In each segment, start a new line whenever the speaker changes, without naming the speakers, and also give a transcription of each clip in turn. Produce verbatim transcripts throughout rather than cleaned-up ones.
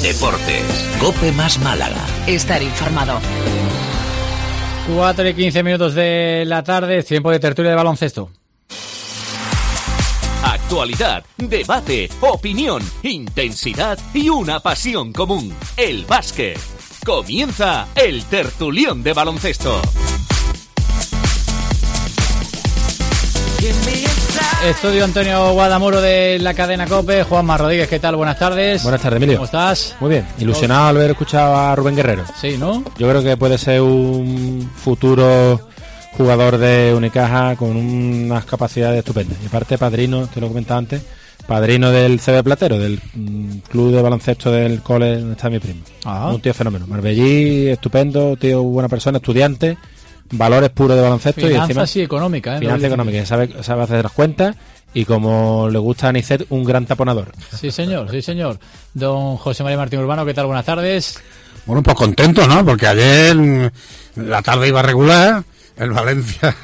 Deportes, COPE más Málaga.
Estar informado.
cuatro y quince minutos de la tarde, tiempo de tertulia de baloncesto.
Actualidad, debate, opinión, intensidad y una pasión común. El básquet. Comienza el tertulión de baloncesto.
Estudio Antonio Guadamuro de la cadena COPE. Juanma Rodríguez, ¿qué tal? Buenas tardes.
Buenas tardes, Emilio.
¿Cómo estás?
Muy bien, ilusionado al haber escuchado a Rubén Guerrero.
Sí, ¿no?
Yo creo que puede ser un futuro jugador de Unicaja con unas capacidades estupendas. Y aparte, padrino, te lo comentaba antes, padrino del C B Platero, del mm, club de baloncesto del cole donde está mi primo.
Ajá.
Un tío fenómeno. Marbellí, estupendo, tío, buena persona, estudiante, valores puros de baloncesto.
Finanzas
y encima
y económica, ¿eh?
finanzas económicas, sabe, sabe hacer las cuentas y como le gusta a Anicet, un gran taponador.
Sí, señor, sí, señor. Don José María Martín Urbano, ¿qué tal? Buenas tardes.
Bueno, pues contento, ¿no? Porque ayer la tarde iba regular, el Valencia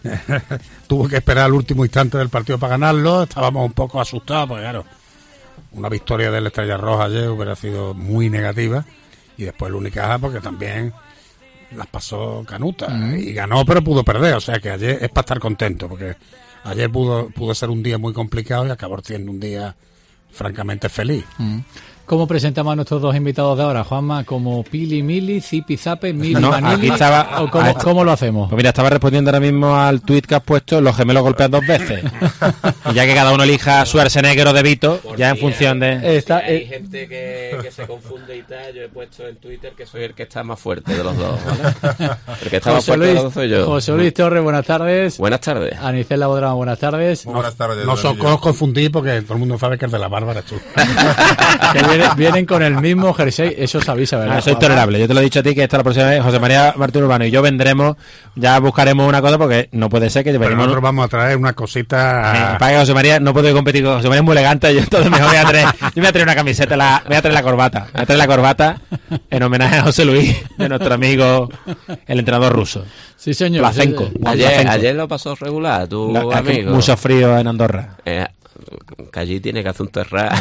tuvo que esperar el último instante del partido para ganarlo, estábamos un poco asustados, porque claro, una victoria del Estrella Roja ayer hubiera sido muy negativa, y después el Unicaja porque también las pasó canuta, mm. y ganó pero pudo perder, o sea que ayer es para estar contento, porque ayer pudo, pudo ser un día muy complicado y acabó siendo un día francamente feliz.
Mm. ¿Cómo presentamos a nuestros dos invitados de ahora, Juanma? ¿Como Pili Mili, Zipi Zape, Mili
no,
Manili?
Aquí estaba,
¿O cómo, cómo lo hacemos?
Pues mira, estaba respondiendo ahora mismo al tuit que has puesto, los gemelos golpean dos veces. Y ya que cada uno elija Schwarzenegger o De Vito, por ya en función de...
Está, hay eh, gente que, que se confunde y tal. Yo he puesto en Twitter que soy el que está más fuerte de los dos, ¿vale? El que está más fuerte de los dos soy yo.
José Luis Torres, buenas tardes.
Buenas tardes.
Anicet Labodrama, buenas tardes.
Muy buenas tardes. No, no os confundís porque todo el mundo sabe que el de la Bárbara es tú.
Que viene, vienen con el mismo jersey, eso se avisa, ¿verdad?
Ah, soy tolerable, yo te lo he dicho a ti que esta la próxima vez José María Martín Urbano y yo vendremos, ya buscaremos una cosa porque no puede ser que
Pero
venimos...
nosotros vamos a traer una cosita...
Eh, para que José María no puede competir con José María, es muy elegante, yo entonces mejor voy a traer, yo me voy a traer una camiseta, la, voy a traer la corbata, voy a traer la corbata en homenaje a José Luis, de nuestro amigo, el entrenador ruso.
Sí, señor.
Placenco.
Sí, sí.
Ayer,
Placenco.
ayer lo pasó regular, tu
La,
amigo.
Mucho frío en Andorra.
Eh, que allí tiene que hacer un terrat.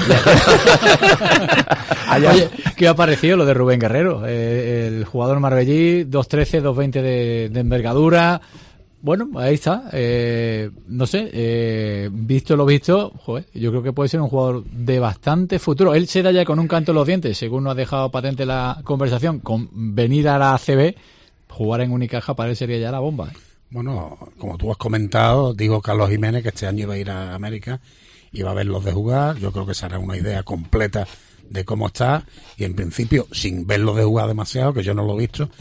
Oye, ¿qué ha parecido lo de Rubén Guerrero? Eh, el jugador marbellí, dos trece, dos veinte de, de envergadura. Bueno, ahí está. Eh, no sé, eh, visto lo visto, joder, yo creo que puede ser un jugador de bastante futuro. Él se da ya con un canto en los dientes, según nos ha dejado patente la conversación, con venir a la A C B, jugar en Unicaja para él sería ya la bomba.
Bueno, como tú has comentado, dijo Carlos Jiménez que este año iba a ir a América, iba a verlos de jugar. Yo creo que será una idea completa de cómo está, y en principio, sin verlos de jugar demasiado, que yo no lo he visto,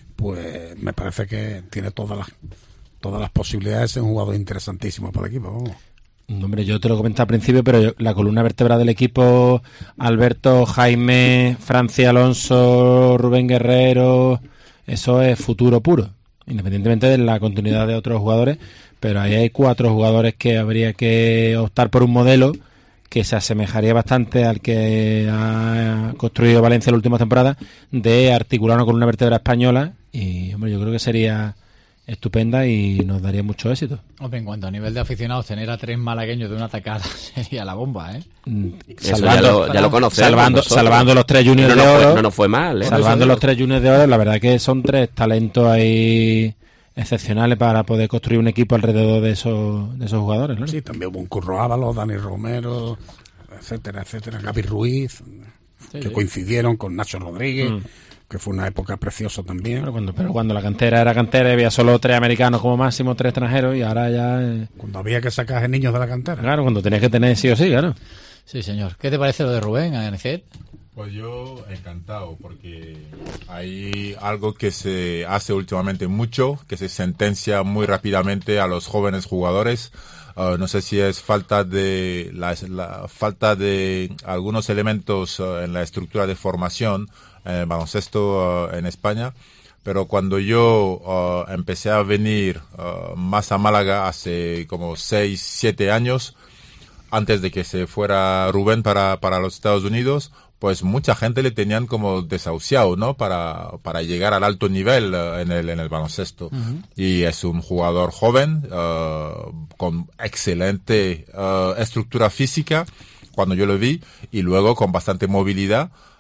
pues me parece que tiene todas las todas las posibilidades de ser un jugador interesantísimo para el equipo. Vamos.
Hombre, yo te lo comenté al principio, pero yo, la columna vertebral del equipo, Alberto, Jaime, Francia Alonso, Rubén Guerrero, eso es futuro puro, independientemente de la continuidad de otros jugadores, pero ahí hay cuatro jugadores que habría que optar por un modelo que se asemejaría bastante al que ha construido Valencia en la última temporada, de articular una columna vertebral española, y hombre, yo creo que sería estupenda y nos daría mucho éxito.
Hombre, en cuanto a nivel de aficionados, tener a tres malagueños de una atacada sería la bomba, ¿eh?
Salvando, ya lo, ya lo conocemos.
Salvando, salvando los tres juniors
no
de oro.
Fue, no nos fue mal, ¿eh?
Salvando los tres juniors de oro, la verdad que son tres talentos ahí excepcionales para poder construir un equipo alrededor de esos de esos jugadores, ¿no?
Sí, también hubo un Curro Ábalos, Dani Romero, etcétera, etcétera, Gaby Ruiz, sí, que sí. coincidieron con Nacho Rodríguez. Mm. Que fue una época preciosa también.
Pero cuando, pero cuando la cantera era cantera, había solo tres americanos como máximo, tres extranjeros, y ahora ya... Eh...
Cuando había que sacar niños de la cantera.
Claro, cuando tenías que tener sí o sí, claro.
Sí, señor. ¿Qué te parece lo de Rubén, Anicet?
Pues yo encantado, porque hay algo que se hace últimamente mucho, que se sentencia muy rápidamente a los jóvenes jugadores. Uh, no sé si es falta de la, la falta de algunos elementos uh, en la estructura de formación en el baloncesto uh, en España, pero cuando yo uh, empecé a venir uh, más a Málaga hace como seis, siete años, antes de que se fuera Rubén para, para los Estados Unidos, pues mucha gente le tenían como desahuciado, ¿no? Para, para llegar al alto nivel uh, en el, en el baloncesto. Uh-huh. Y es un jugador joven, uh, con excelente uh, estructura física, cuando yo lo vi, y luego con bastante movilidad.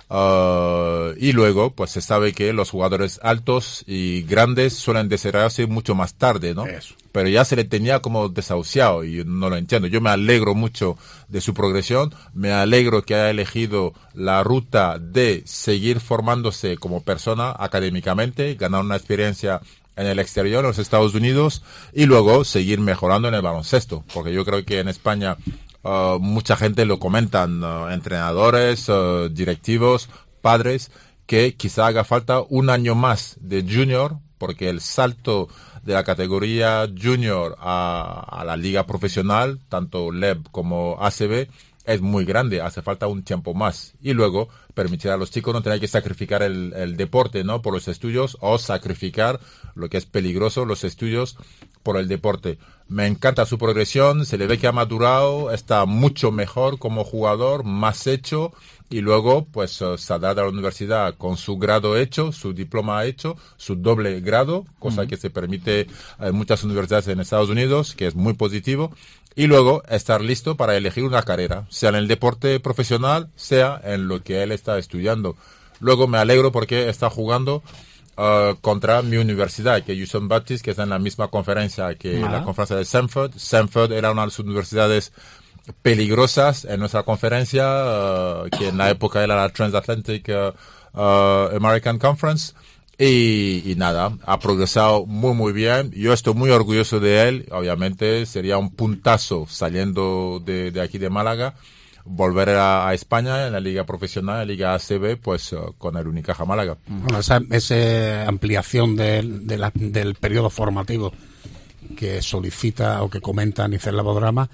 Uh, y luego, pues se sabe que los jugadores altos y grandes suelen desarrollarse mucho más tarde, ¿no?
Eso.
Pero ya se le tenía como desahuciado y no lo entiendo. Yo me alegro mucho de su progresión, me alegro que haya elegido la ruta de seguir formándose como persona académicamente, ganar una experiencia en el exterior, en los Estados Unidos, y luego seguir mejorando en el baloncesto, porque yo creo que en España Uh, mucha gente lo comentan, uh, entrenadores, uh, directivos, padres, que quizá haga falta un año más de junior, porque el salto de la categoría junior a, a la liga profesional, tanto L E B como A C B, es muy grande, hace falta un tiempo más. Y luego permitir a los chicos no tener que sacrificar el, el deporte, ¿no? Por los estudios, o sacrificar, lo que es peligroso, los estudios por el deporte. Me encanta su progresión, se le ve que ha madurado, está mucho mejor como jugador, más hecho, y luego pues uh, saldrá de la universidad con su grado hecho, su diploma hecho, su doble grado, cosa uh-huh. que se permite en muchas universidades en Estados Unidos, que es muy positivo, y luego estar listo para elegir una carrera, sea en el deporte profesional, sea en lo que él está estudiando. Luego me alegro porque está jugando Uh, contra mi universidad, que U S M Baptist, que está en la misma conferencia que ah. la conferencia de Samford. Samford era una de las universidades peligrosas en nuestra conferencia, uh, que en la época era la Transatlantic uh, uh, American Conference. Y, y nada, ha progresado muy muy bien. Yo estoy muy orgulloso de él. Obviamente sería un puntazo saliendo de, de aquí de Málaga, volver a, a España en la liga profesional, en la liga A C B, pues uh, con el Unicaja Málaga.
Bueno, esa, esa ampliación de, de la, del periodo formativo que solicita o que comenta Nicel Labodrama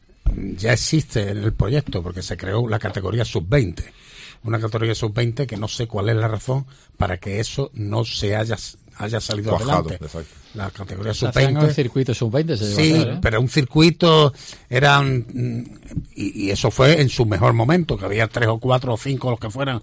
ya existe en el proyecto, porque se creó la categoría sub veinte. Una categoría sub veinte que no sé cuál es la razón para que eso no se haya haya salido Cuajado, adelante. Exacto. La categoría sub veinte.
Un circuito sub veinte se
Sí,
hacer, ¿eh?
Pero un circuito eran y, y eso fue en su mejor momento, que había tres o cuatro o cinco, los que fueran,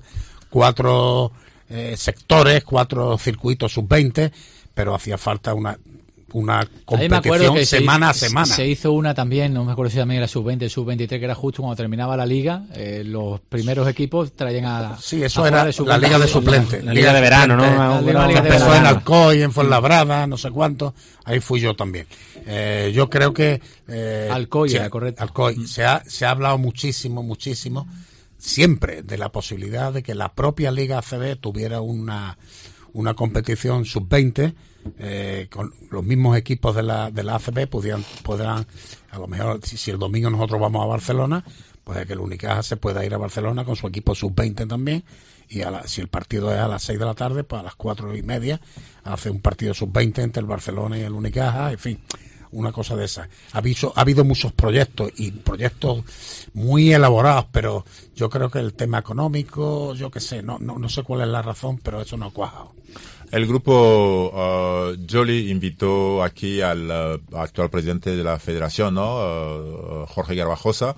cuatro eh, sectores, cuatro circuitos sub veinte, pero hacía falta una una competición que semana
se,
a semana.
Se hizo una también, no me acuerdo si también era sub veinte, sub veintitrés, que era justo cuando terminaba la liga, eh, los primeros equipos traían a...
Sí, eso a era la liga de suplentes.
La, la liga de verano, ¿no?
La, la, la liga de
empezó
verano.
en Alcoy, en Fuenlabrada, no sé cuánto, ahí fui yo también. Eh, yo creo que... Eh,
Alcoy,
se,
era correcto.
Alcoy, mm. se, ha, se ha hablado muchísimo, muchísimo, siempre de la posibilidad de que la propia liga A C B tuviera una, una competición sub veinte, Eh, con los mismos equipos de la de la A C B pudieran, podrán, a lo mejor si, si el domingo nosotros vamos a Barcelona, pues que el Unicaja se pueda ir a Barcelona con su equipo sub veinte también, y a la, si el partido es a las seis de la tarde, pues a las cuatro y media hace un partido sub veinte entre el Barcelona y el Unicaja, en fin, una cosa de esa. Ha habido, ha habido muchos proyectos y proyectos muy elaborados, pero yo creo que el tema económico, yo qué sé, no, no, no sé cuál es la razón, pero eso no ha cuajado.
El grupo uh, Joly invitó aquí al uh, actual presidente de la federación, ¿no? Uh, Jorge Garbajosa,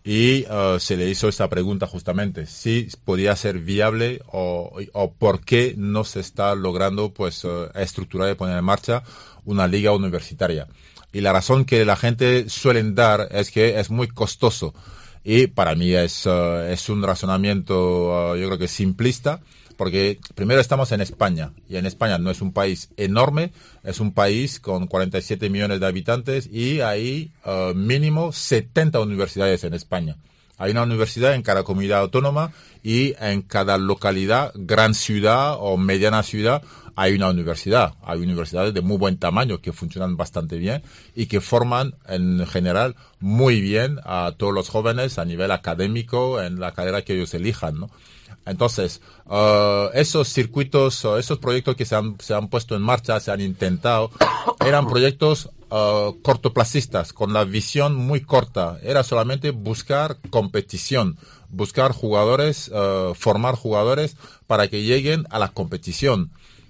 y uh, se le hizo esta pregunta justamente, si podía ser viable o, o por qué no se está logrando pues uh, estructurar y poner en marcha una liga universitaria. Y la razón que la gente suele dar es que es muy costoso. Y para mí es, uh, es un razonamiento, uh, yo creo que simplista, porque primero estamos en España, y en España no es un país enorme, es un país con cuarenta y siete millones de habitantes, y hay uh, mínimo setenta universidades en España. Hay una universidad en cada comunidad autónoma, y en cada localidad, gran ciudad o mediana ciudad, hay una universidad. Hay universidades de muy buen tamaño que funcionan bastante bien y que forman en general muy bien a todos los jóvenes a nivel académico en la carrera que ellos elijan, ¿no? Entonces, uh, esos circuitos, uh, esos proyectos que se han, se han puesto en marcha, se han intentado, eran proyectos uh, cortoplacistas, con la visión muy corta. Era solamente buscar competición, buscar jugadores, uh, formar jugadores para que lleguen a la competición.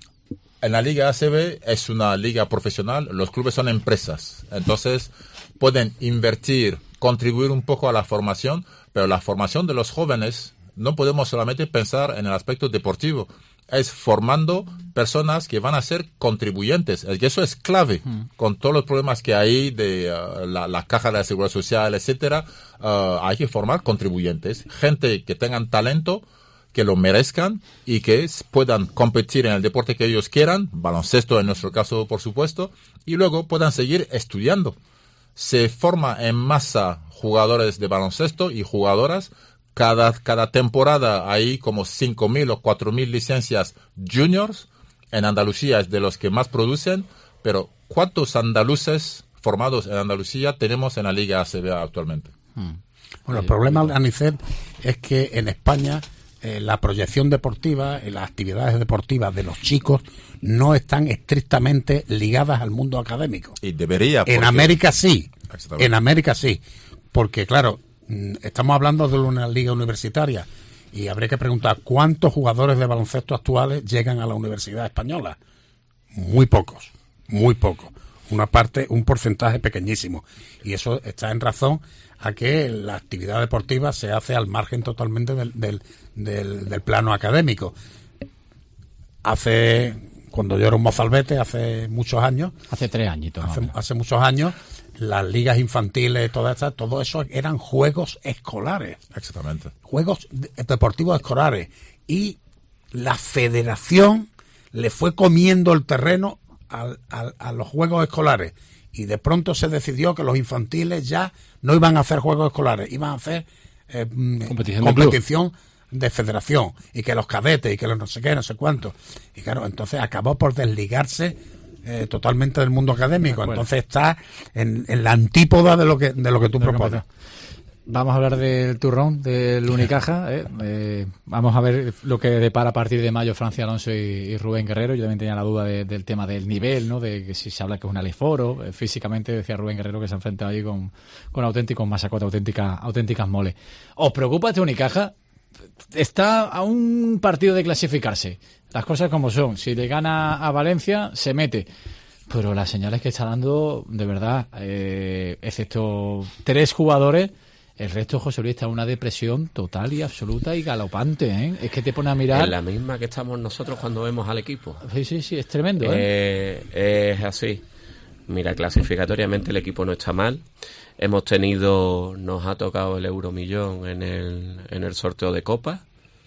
En la Liga A C B es una liga profesional, los clubes son empresas, entonces pueden invertir, contribuir un poco a la formación, pero la formación de los jóvenes no podemos solamente pensar en el aspecto deportivo, es formando personas que van a ser contribuyentes, es que eso es clave, mm. con todos los problemas que hay de uh, la, la caja de la seguridad social, etcétera, uh, hay que formar contribuyentes, gente que tengan talento, que lo merezcan y que puedan competir en el deporte que ellos quieran, baloncesto en nuestro caso, por supuesto, y luego puedan seguir estudiando. Se forma en masa jugadores de baloncesto y jugadoras. Cada, cada temporada hay como cinco mil o cuatro mil licencias juniors. En Andalucía es de los que más producen, pero ¿cuántos andaluces formados en Andalucía tenemos en la Liga A C B actualmente?
Hmm. Bueno, el problema, Anicet, es que en España eh, la proyección deportiva y las actividades deportivas de los chicos no están estrictamente ligadas al mundo académico.
Y debería.
En
porque...
América sí, en América sí, porque claro, estamos hablando de una liga universitaria y habría que preguntar cuántos jugadores de baloncesto actuales llegan a la Universidad Española. Muy pocos, muy pocos. Una parte, un porcentaje pequeñísimo. Y eso está en razón a que la actividad deportiva se hace al margen totalmente del, del, del, del plano académico. Hace, cuando yo era un mozalbete, hace muchos años.
Hace tres añitos.
Hace, hace muchos años, las ligas infantiles, todas estas, todo eso eran juegos escolares.
Exactamente.
Juegos deportivos escolares. Y la federación le fue comiendo el terreno a, a, a los juegos escolares. Y de pronto se decidió que los infantiles ya no iban a hacer juegos escolares, iban a hacer eh, competición, competición de, de federación, y que los cadetes y que los no sé qué, no sé cuánto. Y claro, entonces acabó por desligarse eh, totalmente del mundo académico. Entonces está en, en la antípoda de lo que de lo que tú propones.
Vamos a hablar del turrón, del Unicaja. ¿eh? Eh, vamos a ver lo que depara a partir de mayo Francia Alonso y, y Rubén Guerrero. Yo también tenía la duda de, del tema del nivel, ¿no? De que si se habla que es un aleforo. Eh, físicamente decía Rubén Guerrero que se ha enfrentado ahí con, con auténticos masacotes, auténticas, auténticas moles. ¿Os preocupa este Unicaja? Está a un partido de clasificarse. Las cosas como son. Si le gana a Valencia, se mete. Pero las señales que está dando, de verdad, eh, excepto tres jugadores, el resto, José Luis, está en una depresión total y absoluta y galopante, ¿eh? Es que te pone a mirar...
Es la misma que estamos nosotros cuando vemos al equipo.
Sí, sí, sí, es tremendo, ¿eh?
eh es así. Mira, clasificatoriamente el equipo no está mal. Hemos tenido... Nos ha tocado el Euromillón en el, en el sorteo de Copa,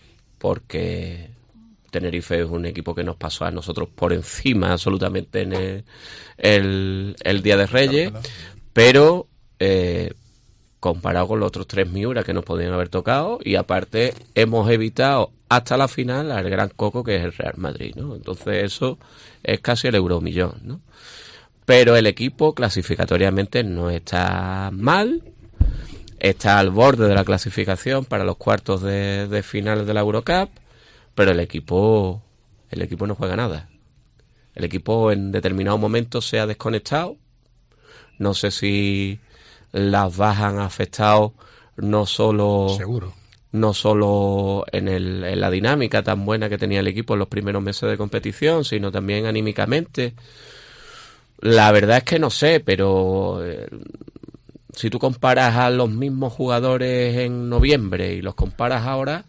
porque Tenerife es un equipo que nos pasó a nosotros por encima absolutamente en el, el, el Día de Reyes, pero... Eh, comparado con los otros tres Miura que nos podían haber tocado, y aparte hemos evitado hasta la final al gran coco que es el Real Madrid, ¿no? Entonces eso es casi el euromillón, ¿no? Pero el equipo clasificatoriamente no está mal, está al borde de la clasificación para los cuartos de, de final de la Eurocup, pero el equipo el equipo no juega nada. El equipo en determinado momento se ha desconectado. No sé si las bajas han afectado no solo
seguro
no solo en, el, en la dinámica tan buena que tenía el equipo en los primeros meses de competición, sino también anímicamente. La verdad es que no sé, pero eh, si tú comparas a los mismos jugadores en noviembre y los comparas ahora,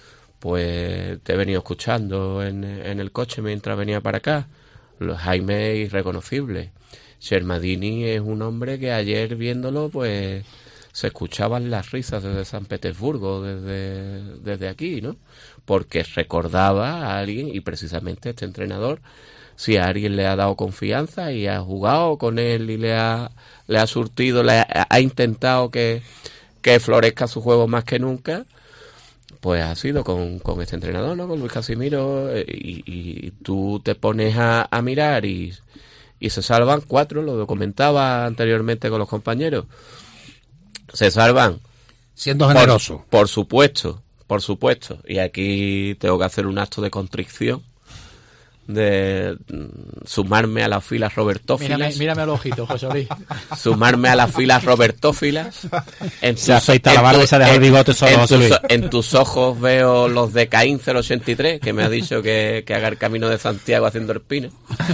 pues te he venido escuchando en, en el coche mientras venía para acá. Los Jaime irreconocibles. Shermadini es un hombre que ayer viéndolo, pues se escuchaban las risas desde San Petersburgo, desde, desde aquí, ¿no? Porque recordaba a alguien, y precisamente este entrenador, si a alguien le ha dado confianza y ha jugado con él y le ha, le ha surtido, le ha, ha intentado que, que florezca su juego más que nunca, pues ha sido con, con este entrenador, ¿no? Con Luis Casimiro, y, y tú te pones a, a mirar y... Y se salvan cuatro, lo comentaba anteriormente con los compañeros. Se salvan.
Siendo generoso.
Por, por supuesto, por supuesto. Y aquí tengo que hacer un acto de contrición, de sumarme a las filas robertófilas.
Mírame, mírame al ojito, José Luis.
Sumarme a las filas robertófilas. En
se afeita la barba y se deja el bigote solo,
en,
José Luis.
tus, en tus ojos veo los de Caín cero ochenta y tres, que me ha dicho que, que haga el camino de Santiago haciendo el pino.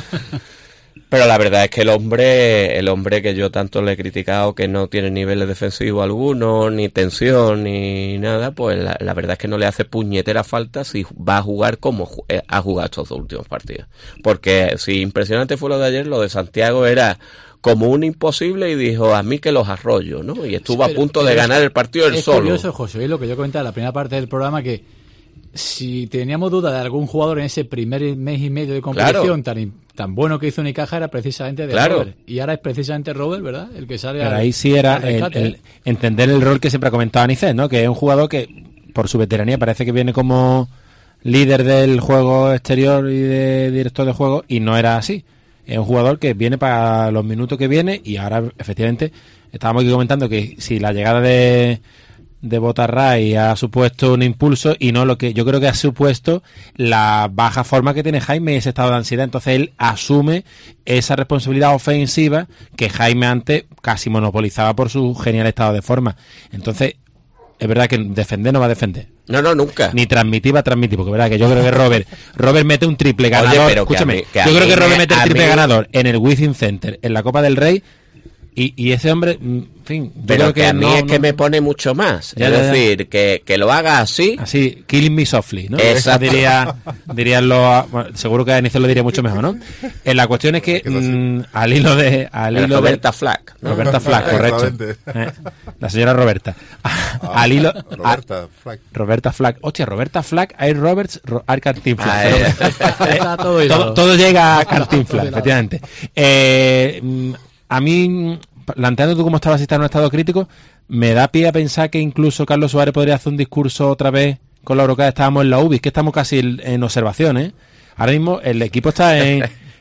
Pero la verdad es que el hombre, el hombre que yo tanto le he criticado, que no tiene niveles defensivos alguno, ni tensión, ni nada, pues la, la verdad es que no le hace puñetera falta si va a jugar como ha jugado estos dos últimos partidos. Porque si impresionante fue lo de ayer, lo de Santiago era como un imposible y dijo, a mí que los arroyo, ¿no? Y estuvo sí, pero, a punto de ganar el partido él
es
solo.
Es curioso, José, lo que yo comentaba en la primera parte del programa, que si teníamos duda de algún jugador en ese primer mes y medio de competición
Claro.
tan, tan bueno que hizo Unicaja, era precisamente de
Claro.
Robert. Y ahora es precisamente Robert, ¿verdad? El que sale
Pero
al-
ahí sí era
al
el,
rescate,
el
¿eh?
entender el rol que siempre ha comentado Anicet, ¿no? Que es un jugador que, por su veteranía, parece que viene como líder del juego exterior y de director de juego, y no era así. Es un jugador que viene para los minutos que viene, y ahora, efectivamente, estábamos aquí comentando que si la llegada de, de Botarray ha supuesto un impulso, y no lo que yo creo que ha supuesto la baja forma que tiene Jaime y ese estado de ansiedad. Entonces él asume esa responsabilidad ofensiva que Jaime antes casi monopolizaba por su genial estado de forma. Entonces, es verdad que defender no va a defender.
No, no, nunca.
Ni transmitir va a transmitir, porque verdad que yo creo que Robert Robert mete un triple
Oye,
ganador.
pero que a
Escúchame,
mí- que a
yo creo
mí
que Robert
me-
mete el
a
triple
mí-
ganador en el Within Center, en la Copa del Rey, y, y ese hombre, mm, en fin, yo
Pero
creo
que,
que
a mí
no-
es que
no-
me pone mucho más.
Ya,
es
ya, ya.
decir, que, que lo haga así.
Así, killing me softly, ¿no?
Exacto.
Esa diría, dirían los, bueno, seguro que a Inicio lo diría mucho mejor, ¿no? Eh, la cuestión es que mm, al hilo de, al hilo de
Roberta Flack, ¿no?
Roberta Flack, correcto.
Exactamente.
Eh, La señora Roberta. al hilo, a-
Roberta Flack.
Roberta Flack. Hostia, Roberta Flack, Air Roberts, Ro- Art Cantinflas.
Ah,
Pero-
eh.
Está todo
todo,
hilado.
todo llega a Cantinflas,
Todo hilado.
efectivamente. Eh, mm, a mí, mm, planteando tú cómo estaba si está en un estado crítico, me da pie a pensar que incluso Carlos Suárez podría hacer un discurso otra vez con la Eurocup. Estábamos en la U B I, es que estamos casi en, en observación, ¿eh? Ahora mismo el equipo está en,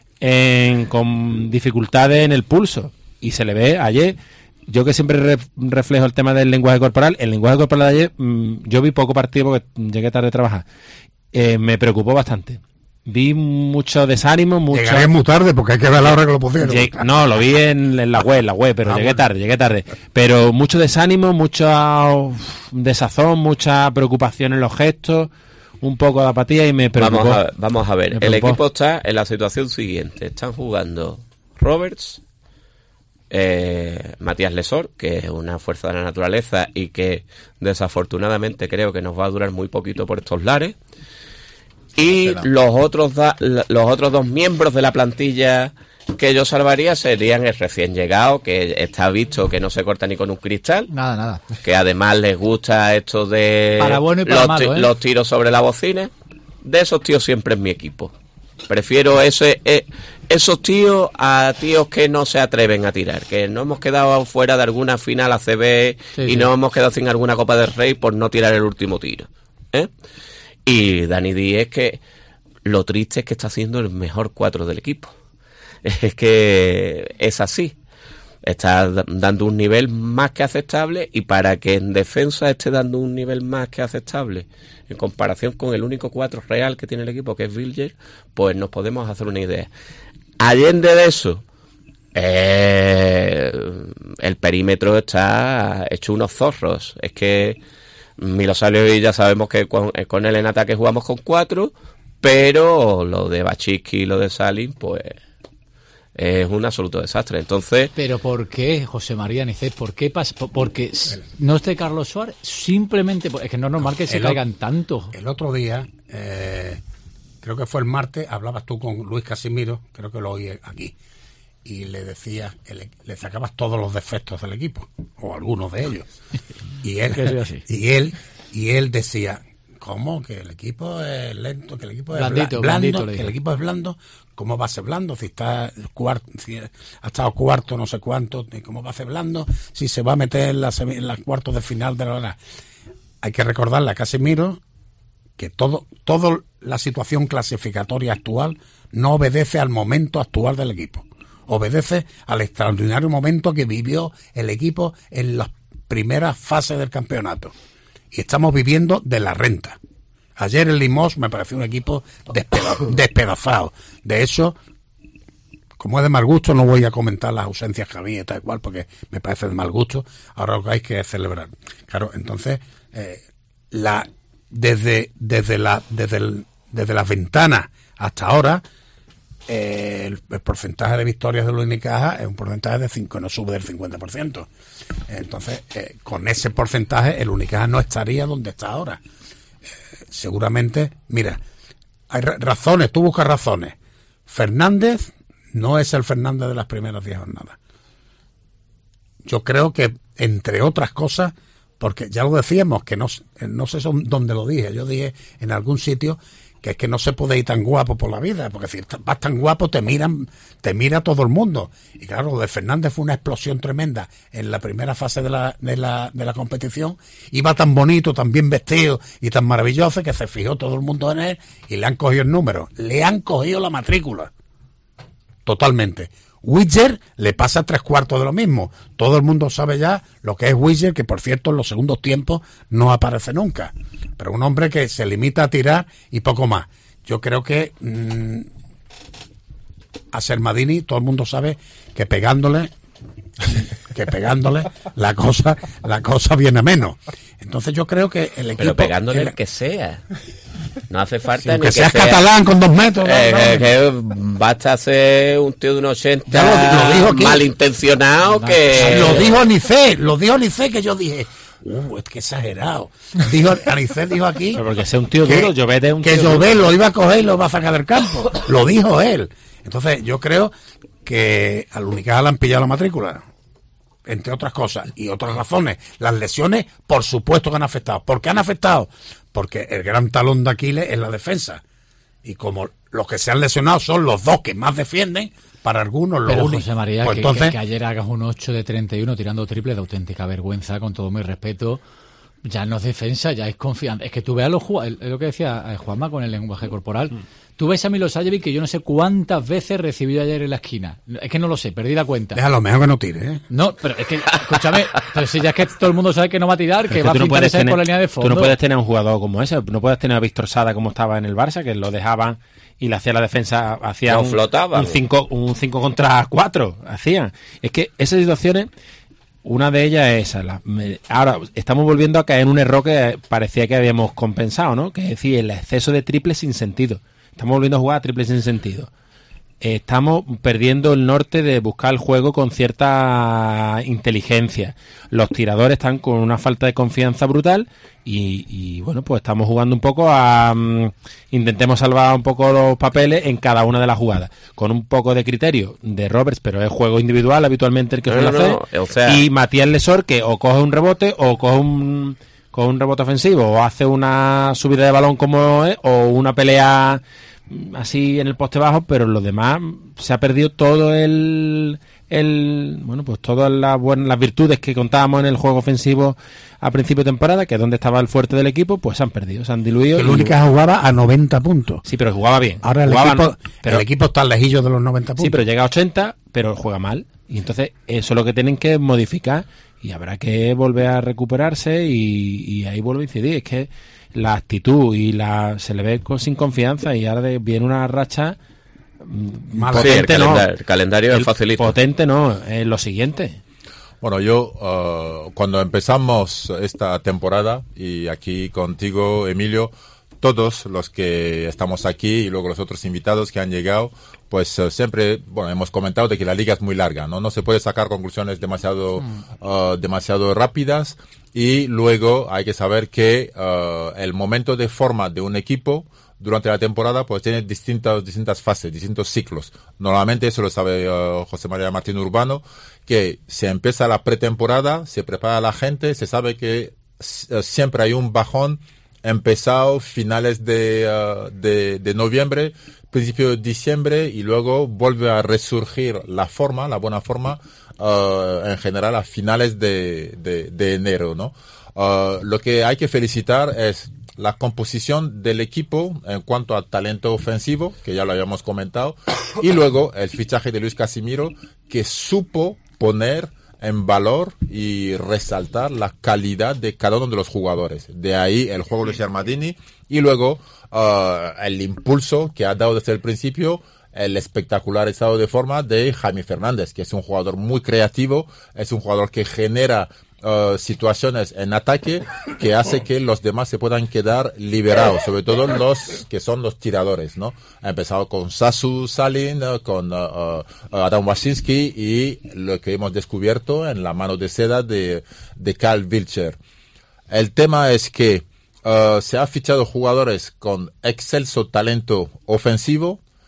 en- con dificultades en el pulso, y se le ve ayer. Yo que siempre re- reflejo el tema del lenguaje corporal, el lenguaje corporal de ayer, mm, yo vi poco partido porque llegué tarde a trabajar. Eh, me preocupó bastante. Vi mucho desánimo, mucho...
Llegaré muy tarde porque hay que ver la hora que lo pusieron.
Lleg- No, lo vi en, en la web, en la web, pero
Ah,
llegué
bueno.
tarde, llegué tarde. Pero mucho desánimo, mucha uf, desazón, mucha preocupación en los gestos, un poco de apatía, y me preocupó.
Vamos a, vamos a ver.
Me
El
preocupó.
equipo está en la situación siguiente. Están jugando Roberts, eh, Matías Lesor, que es una fuerza de la naturaleza y que desafortunadamente creo que nos va a durar muy poquito por estos lares. Y
Será.
los otros da- los otros dos miembros de la plantilla que yo salvaría serían el recién llegado, que está visto que no se corta ni con un cristal,
Nada, nada.
que además les gusta esto de
Para bueno y para
los,
malo,
ti-
¿eh?
los tiros sobre la bocina. De esos tíos siempre es mi equipo. Prefiero ese eh, esos tíos a tíos que no se atreven a tirar, que no hemos quedado fuera de alguna final A C B
Sí,
y
sí.
no hemos quedado sin alguna Copa del Rey por no tirar el último tiro, ¿eh? Y Dani Díez, que lo triste es que está siendo el mejor cuatro del equipo. Es que es así. Está da- dando un nivel más que aceptable, y para que en defensa esté dando un nivel más que aceptable en comparación con el único cuatro real que tiene el equipo, que es Vilger, pues nos podemos hacer una idea. Allende de eso, eh, el perímetro está hecho unos zorros. Es que Milosavljevic, y ya sabemos que con, con él en ataque jugamos con cuatro, pero lo de Bachitsky y lo de Salin, pues es un absoluto desastre. Entonces,
Pero ¿por qué, José María Nicet? ¿Por qué pasa? Por- Porque s- no esté Carlos Suárez, simplemente por- es que no es normal que se
El o-
caigan tanto.
El otro día, eh, creo que fue el martes, hablabas tú con Luis Casimiro, creo que lo oí aquí, y le decías, el- le sacabas todos los defectos del equipo, o algunos de ellos. Y él,
Que sea así.
y él, y él decía, ¿cómo? Que el equipo es lento, que el equipo es bla-
Blandito,
blando,
blandito, le
que
dijo.
el equipo es blando. ¿Cómo va a ser blando? Si está cuarto, si ha estado cuarto, no sé cuánto, ¿cómo va a ser blando? Si se va a meter en las semi- en las cuartos de final de la hora. Hay que recordarle a Casemiro que todo, todo la situación clasificatoria actual no obedece al momento actual del equipo. Obedece al extraordinario momento que vivió el equipo en las primeras fases del campeonato. Y estamos viviendo de la renta. Ayer el Limos me pareció un equipo despeda- despedazado. De hecho, como es de mal gusto, no voy a comentar las ausencias que había y tal cual, porque me parece de mal gusto. Ahora lo que hay que es celebrar. Claro, entonces, eh, la desde desde la desde el, desde las ventanas hasta ahora, eh, el, el porcentaje de victorias de la Unicaja es un porcentaje de cinco, no sube del cincuenta por ciento. Entonces, eh, con ese porcentaje, el Unicaja no estaría donde está ahora. Seguramente, mira, hay ra- razones, tú buscas razones. Fernández no es el Fernández de las primeras diez jornadas. Yo creo que, entre otras cosas, porque ya lo decíamos, que no, no sé dónde lo dije, yo dije en algún sitio que es que no se puede ir tan guapo por la vida, porque si vas tan guapo te miran, te mira todo el mundo. Y claro, lo de Fernández fue una explosión tremenda en la primera fase de la, de la, de la competición. Iba tan bonito, tan bien vestido y tan maravilloso que se fijó todo el mundo en él y le han cogido el número, le han cogido la matrícula. Totalmente. Widger le pasa tres cuartos de lo mismo. Todo el mundo sabe ya lo que es Widger, que por cierto en los segundos tiempos no aparece nunca. Pero un hombre que se limita a tirar y poco más. Yo creo que mmm, a Sermadini todo el mundo sabe que pegándole que pegándole la cosa la cosa viene menos. Entonces yo creo que el equipo...
Pero pegándole el,
el
que sea. No hace falta
sí,
ni
que
que
seas
sea
catalán con dos metros.
Eh,
no, no.
eh, que basta ser un tío de un ochenta
Ya lo, lo dijo aquí.
malintencionado
No,
que...
Lo dijo Anicet, lo dijo Anicet, que yo dije, uh, es que exagerado. Dijo, Anicet dijo aquí...
Pero porque sea un tío
que,
duro, Llobet es un
que
tío
Llobet
duro.
lo iba a coger y lo va a sacar del campo. Lo dijo él. Entonces yo creo que al Unicaja le han pillado la matrícula, entre otras cosas y otras razones. Las lesiones, por supuesto que han afectado. ¿Por qué han afectado? Porque el gran talón de Aquiles es la defensa. Y como los que se han lesionado son los dos que más defienden, para algunos los
Pero
únicos.
José María,
pues
que,
entonces,
que, que ayer hagas un ocho de treinta y uno tirando triple de auténtica vergüenza, con todo mi respeto. Ya no es defensa, ya es confianza. Es que tú veas los jugadores, es lo que decía Juanma con el lenguaje corporal. Mm. Tú ves a Milošević, que yo no sé cuántas veces recibió ayer en la esquina. Es que no lo sé, perdí la cuenta.
Déjalo, mejor que no tire, ¿eh?
No, pero es que, escúchame, pero si ya es que todo el mundo sabe que no va a tirar, que,
que
va a
no
fintar esa
tener,
por la línea de fondo.
Tú no puedes tener un jugador como ese, no puedes tener a Víctor Sada como estaba en el Barça, que lo dejaban y le hacía la defensa, hacía
no
un,
flotaba,
un cinco un cinco contra cuatro, hacían. Es que esas situaciones, una de ellas es esa. La, me, ahora estamos volviendo a caer en un error que parecía que habíamos compensado, ¿no? Que es decir, el exceso de triple sin sentido. Estamos volviendo a jugar a triple sin sentido. Estamos perdiendo el norte de buscar el juego con cierta inteligencia. Los tiradores están con una falta de confianza brutal y, y bueno, pues estamos jugando un poco a... Um, intentemos salvar un poco los papeles en cada una de las jugadas. Con un poco de criterio de Roberts, pero es juego individual habitualmente el que suele
no,
hacer.
no, o sea...
Y Matías Lesor, que o coge un rebote o coge un... con un rebote ofensivo o hace una subida de balón como es, o una pelea así en el poste bajo, pero lo demás se ha perdido todo el, el bueno, pues todas las buenas las virtudes que contábamos en el juego ofensivo a principio de temporada, que es donde estaba el fuerte del equipo, pues se han perdido, se han diluido.
El Unicaja jugaba a noventa puntos.
Sí, pero jugaba bien.
Ahora el,
jugaba,
equipo,
¿no? pero,
el equipo está lejillo de los noventa puntos.
Sí, pero llega a ochenta, pero juega mal. Y entonces eso es lo que tienen que modificar y habrá que volver a recuperarse y, y ahí vuelve a incidir. Es que la actitud y la se le ve con, sin confianza y ahora de, viene una racha
Mala. Sí, el,
no.
calendar, el calendario
el
es facilito.
Potente no, es lo siguiente.
Bueno, yo uh, cuando empezamos esta temporada y aquí contigo, Emilio, todos los que estamos aquí y luego los otros invitados que han llegado, pues uh, siempre, bueno, hemos comentado de que la liga es muy larga, ¿no? No se puede sacar conclusiones demasiado, mm. uh, demasiado rápidas y luego hay que saber que uh, el momento de forma de un equipo durante la temporada pues tiene distintas, distintas fases, distintos ciclos. Normalmente eso lo sabe uh, José María Martín Urbano, que se empieza la pretemporada, se prepara la gente, se sabe que uh, siempre hay un bajón empezado finales de, uh, de, de noviembre, principio de diciembre y luego vuelve a resurgir la forma, la buena forma, uh, en general a finales de, de, de enero, ¿no? Uh, lo que hay que felicitar es la composición del equipo en cuanto a talento ofensivo, que ya lo habíamos comentado, y luego el fichaje de Luis Casimiro, que supo poner en valor y resaltar la calidad de cada uno de los jugadores. De ahí el juego de Sermadini y luego uh, el impulso que ha dado desde el principio el espectacular estado de forma de Jaime Fernández, que es un jugador muy creativo, es un jugador que genera Uh, situaciones en ataque que hace que los demás se puedan quedar liberados, sobre todo los que son los tiradores, ¿no? Ha empezado con Sasu Salin, uh, con uh, uh, Adam Wasinski y lo que hemos descubierto en la mano de seda de, de Karl Wilcher. El tema es que uh, se ha fichado jugadores con excelso talento ofensivo,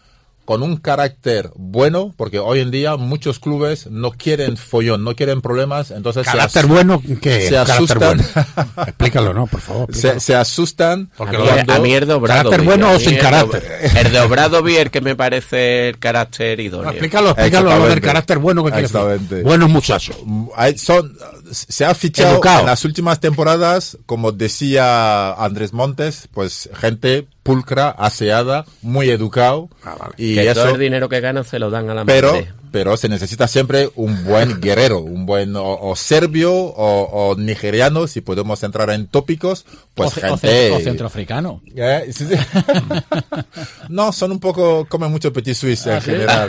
con un carácter bueno, porque hoy en día muchos clubes no quieren follón, no quieren problemas, entonces
carácter
se
bueno, ¿qué?
Se asustan.
Bueno. Explícalo, ¿no? Por favor.
Se, se asustan.
Porque a mí, a mí el de Obradovic,
¿carácter bueno o sin
el
carácter?
De, el de Obradovic, el que me parece el carácter idóneo.
No, explícalo, explícalo lo del carácter bueno que quiere decir. Buenos muchachos.
Hay, son, se ha fichado Educado. En las últimas temporadas, como decía Andrés Montes, pues gente pulcra, aseada, muy educado.
Ah, vale. Y que eso, todo el dinero que ganan se lo dan a la
pero,
madre.
Pero se necesita siempre un buen guerrero, un buen o, o serbio o, o nigeriano, si podemos entrar en tópicos, pues
o,
gente...
O centroafricano.
¿Eh? Sí, sí. No, son un poco, comen mucho petit suisse en ¿sí? general.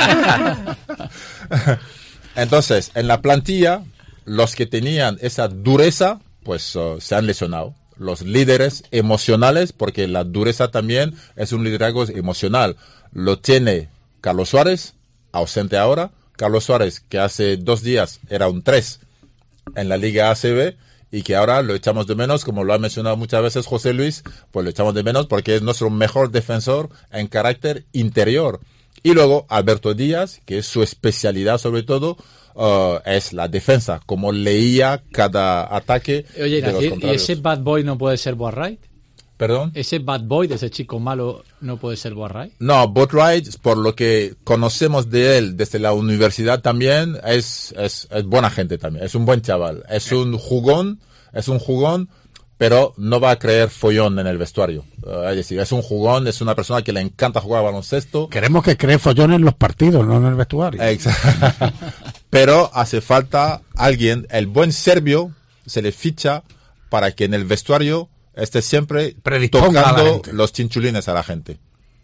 Entonces, en la plantilla, los que tenían esa dureza, pues uh, se han lesionado. Los líderes emocionales, porque la dureza también es un liderazgo emocional. Lo tiene Carlos Suárez, ausente ahora. Carlos Suárez, que hace dos días era un tres en la Liga A C B y que ahora lo echamos de menos, como lo ha mencionado muchas veces José Luis, pues lo echamos de menos porque es nuestro mejor defensor en carácter interior. Y luego Alberto Díaz, que es su especialidad sobre todo, Uh, es la defensa, como leía cada ataque.
Oye,
de los
¿y
contrarios.
ese bad boy no puede ser Boatwright?
¿Perdón?
¿Ese bad boy de ese chico malo no puede ser Boatwright?
No, Boatwright, por lo que conocemos de él desde la universidad también, es, es, es buena gente también, es un buen chaval, es un jugón, es un jugón, pero no va a creer follón en el vestuario. Uh, es decir, es un jugón, es una persona que le encanta jugar baloncesto.
Queremos que cree follón en los partidos, no en el vestuario.
Exacto. Pero hace falta alguien, el buen serbio se le ficha para que en el vestuario esté siempre tocando los chinchulines a la gente.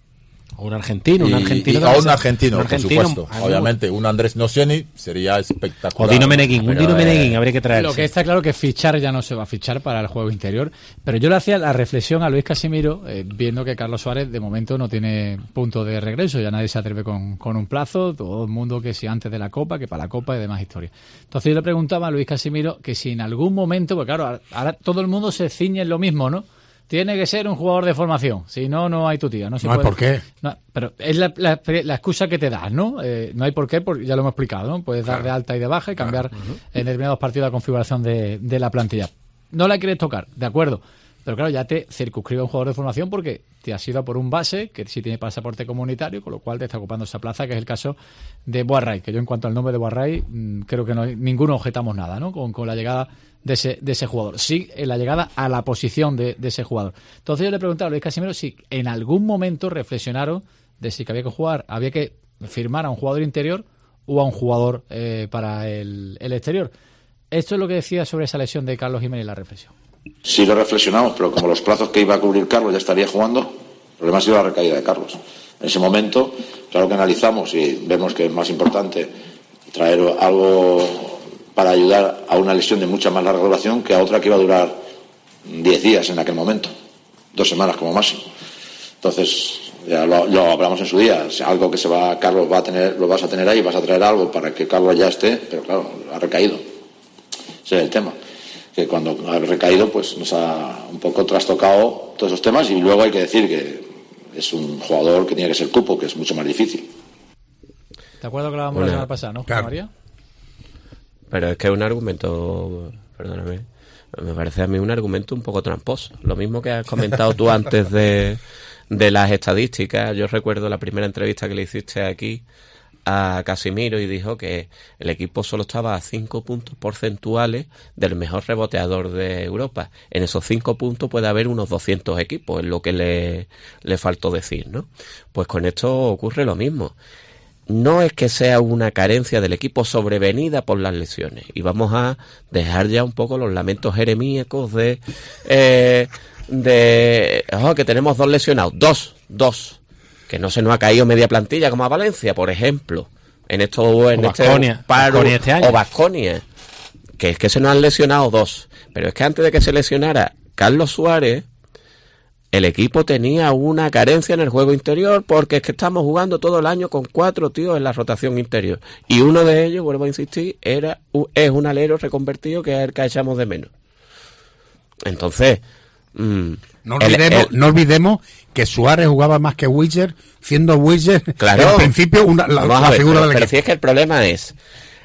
O un argentino, un
y,
argentino.
Y, o un argentino,
un
por
argentino,
supuesto. Obviamente, un Andrés Nocioni sería espectacular.
O Dino Meneguín, un Dino
eh,
Meneguín habría que traerse.
Lo que está claro que fichar ya no se va a fichar para el juego interior. Pero yo le hacía la reflexión a Luis Casimiro, eh, viendo que Carlos Suárez de momento no tiene punto de regreso, ya nadie se atreve con, con un plazo, todo el mundo que si antes de la Copa, que para la Copa y demás historias. Entonces yo le preguntaba a Luis Casimiro que si en algún momento, porque claro, ahora todo el mundo se ciñe en lo mismo, ¿no? Tiene que ser un jugador de formación, si no, no hay tu tía. No, se
no
puede...
hay por qué.
No, pero es la, la, la excusa que te das, ¿no? Eh, no hay por qué, porque ya lo hemos explicado, ¿no? Puedes dar claro. de alta y de baja y cambiar claro. uh-huh. en determinados partidos la configuración de, de la plantilla. No la quieres tocar, de acuerdo. Pero claro, ya te circunscribe un jugador de formación porque te has ido a por un base que sí tiene pasaporte comunitario, con lo cual te está ocupando esa plaza, que es el caso de Boatwright, que yo en cuanto al nombre de Boatwright mmm, creo que no hay, ninguno objetamos nada, ¿no? Con, con la llegada de ese, de ese jugador. Sí, en la llegada a la posición de, de ese jugador. Entonces yo le preguntaba a Luis Casimiro si en algún momento reflexionaron de si que había que jugar, había que firmar a un jugador interior o a un jugador eh, para el, el exterior. Esto es lo que decía sobre esa lesión de Carlos Jiménez, la reflexión.
Sí lo reflexionamos, pero como los plazos que iba a cubrir Carlos ya estaría jugando, el problema ha sido la recaída de Carlos. En ese momento, claro que analizamos y vemos que es más importante traer algo para ayudar a una lesión de mucha más larga duración que a otra que iba a durar diez días en aquel momento, dos semanas como máximo. Entonces, ya lo, lo hablamos en su día, si algo que se va, Carlos va a tener, lo vas a tener ahí, vas a traer algo para que Carlos ya esté, pero claro, ha recaído. Ese es el tema. Que cuando ha recaído pues nos ha un poco trastocado todos esos temas y luego hay que decir que es un jugador que tiene que ser cupo, que es mucho más difícil.
¿Te acuerdas que lo hablábamos bueno, la semana pasada, no,
claro.
María?
Pero es que es un argumento, perdóname, me parece a mí un argumento un poco tramposo. Lo mismo que has comentado tú antes de, de las estadísticas. Yo recuerdo la primera entrevista que le hiciste aquí a Casimiro y dijo que el equipo solo estaba a cinco puntos porcentuales del mejor reboteador de Europa. En esos cinco puntos puede haber unos doscientos equipos, es lo que le, le faltó decir, ¿no? Pues con esto ocurre lo mismo. No es que sea una carencia del equipo sobrevenida por las lesiones. Y vamos a dejar ya un poco los lamentos jeremíacos de, eh, de oh, que tenemos dos lesionados. Dos, dos. Que no se nos ha caído media plantilla como a Valencia, por ejemplo, en esto en este paro, este año. O Baskonia, que es que se nos han lesionado dos, pero es que antes de que se lesionara Carlos Suárez, el equipo tenía una carencia en el juego interior, porque es que estamos jugando todo el año con cuatro tíos en la rotación interior, y uno de ellos, vuelvo a insistir, era es un alero reconvertido que es el que echamos de menos. Entonces, Mm,
No olvidemos,
el, el,
no olvidemos que Suárez jugaba más que Wilshere, siendo Wilshere
claro,
en principio una, la, la
ver,
figura
pero,
del
pero
equipo.
si es que el problema es